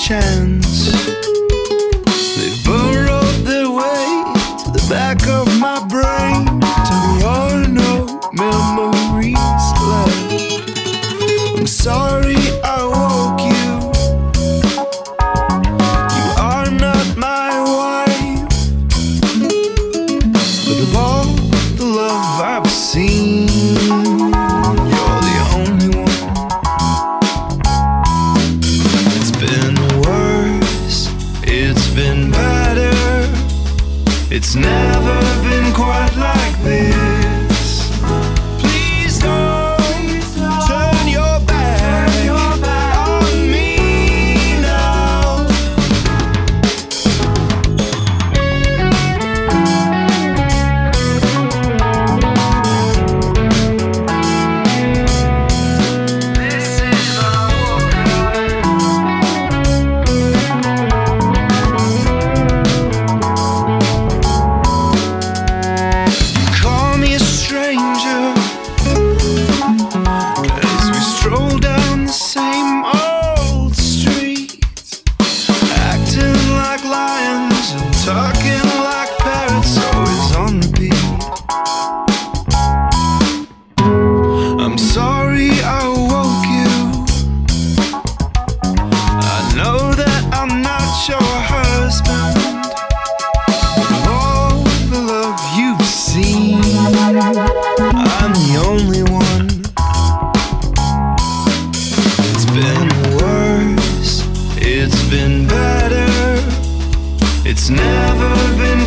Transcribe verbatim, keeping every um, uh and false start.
chance. They've burrowed their way to the back of my brain till there are no memories left. I'm sorry I woke you. You are not my wife, but of all the love I've seen, you're the only one. It's been worse, it's been better, it's never been quite like this. Please don't turn your back on me now. This is our war cry. Call me a stranger, 'cause we stroll down the same old streets, acting like lions and talking like parrots, always on repeat. I'm sorry I woke you. I know that I'm not your husband. Of all the love you've seen, I'm the only one. It's been worse, it's been better, it's never been